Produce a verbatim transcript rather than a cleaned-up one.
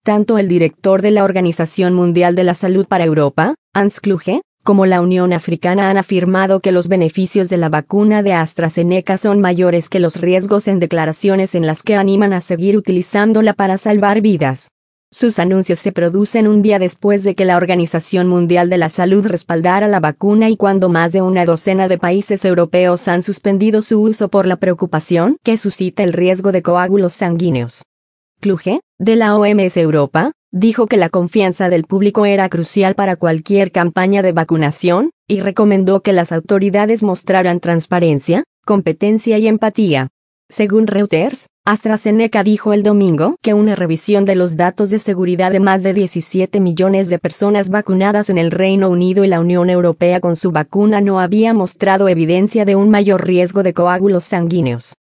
Tanto el director de la Organización Mundial de la Salud para Europa, Hans Kluge, como la Unión Africana han afirmado que los beneficios de la vacuna de AstraZeneca son mayores que los riesgos en declaraciones en las que animan a seguir utilizándola para salvar vidas. Sus anuncios se producen un día después de que la Organización Mundial de la Salud respaldara la vacuna y cuando más de una docena de países europeos han suspendido su uso por la preocupación que suscita el riesgo de coágulos sanguíneos. Kluge, de la O M S Europa, dijo que la confianza del público era crucial para cualquier campaña de vacunación, y recomendó que las autoridades mostraran transparencia, competencia y empatía. Según Reuters, AstraZeneca dijo el domingo que una revisión de los datos de seguridad de más de diecisiete millones de personas vacunadas en el Reino Unido y la Unión Europea con su vacuna no había mostrado evidencia de un mayor riesgo de coágulos sanguíneos.